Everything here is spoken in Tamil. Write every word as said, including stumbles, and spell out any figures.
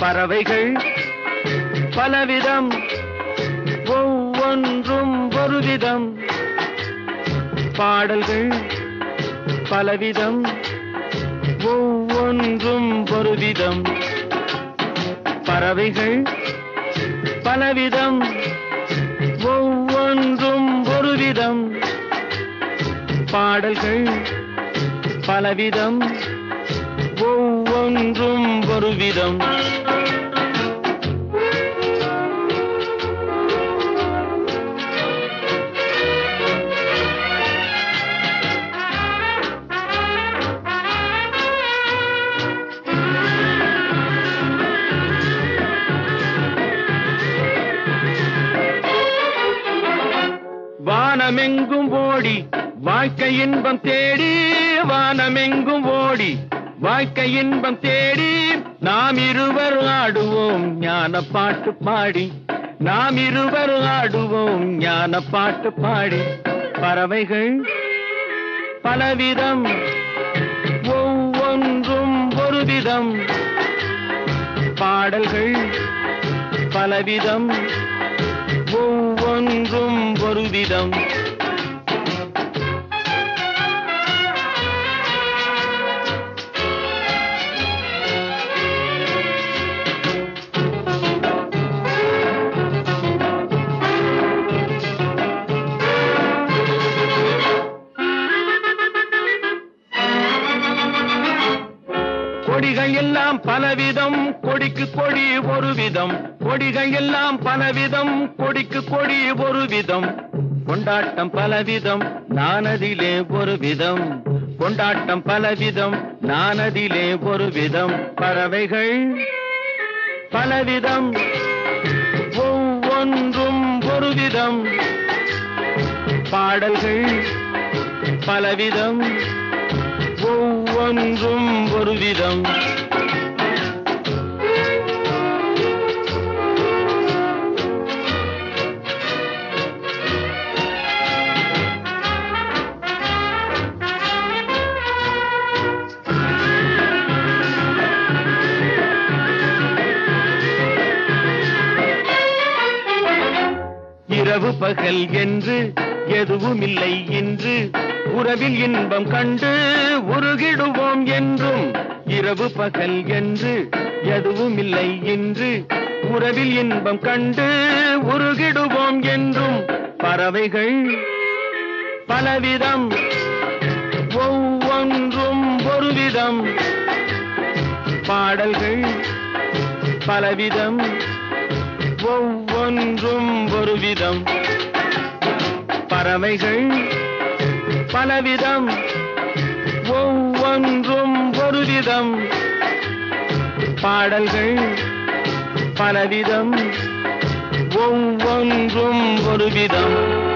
பறவைகள் பலவிதம், ஒவ்வொன்றும் ஒரு விதம். பாடல்கள் பலவிதம், ஒவ்வொன்றும் ஒரு விதம். பறவைகள் பலவிதம், ஒவ்வொன்றும் ஒரு விதம். பாடல்கள் பலவிதம், ஒவ்வொன்றும் ஒரு விதம். வானமெங்கும் ஓடி வாழ்க்கை இன்பம் தேடி, வானமெங்கும் ஓடி வாழ்க்கை இன்பம் தேடி, நாம் இருவர் ஆடுவோம் ஞான பாட்டு பாடி, நாம் இருவர் ஆடுவோம் ஞான பாட்டு பாடி. பறவைகள் பலவிதம், ஒவ்வொன்றும் ஒரு விதம். பாடல்கள் பலவிதம், ஒவ்வொன்றும் ஒரு விதம். கொடிகள் எல்லாம் பலவிதம், கொடிக்கு கொடி ஒரு விதம். கொடிகள் எல்லாம் பலவிதம், கொடிக்கு கொடி ஒரு விதம். கொண்டாட்டம் பலவிதம், நானதிலே ஒரு விதம். கொண்டாட்டம் பலவிதம், நானதிலே ஒரு விதம். பறவைகள் பலவிதம், ஒவ்வொன்றும் ஒரு விதம். பாடல்கள் பலவிதம், ஒவ்வொன்றும் ஒரு விதம். இரவு பகல் என்று எதுவும் இல்லை இன்று, உறவில் இன்பம் கண்டு உருகிடுவோம் என்றும். இரவு பகல் என்று எதுவும் இல்லை இன்று, உறவில் இன்பம் கண்டு உருகிடுவோம் என்றும். பறவைகள் பலவிதம், ஒவ்வொன்றும் ஒரு விதம். பாடல்கள் பலவிதம், ஒவ்வொன்றும் ஒரு விதம். பறவைகள் பலவிதம், ஒவ்வொன்றும் ஒரு விதம். பாடல்கள் பலவிதம், ஒவ்வொன்றும் ஒரு விதம்.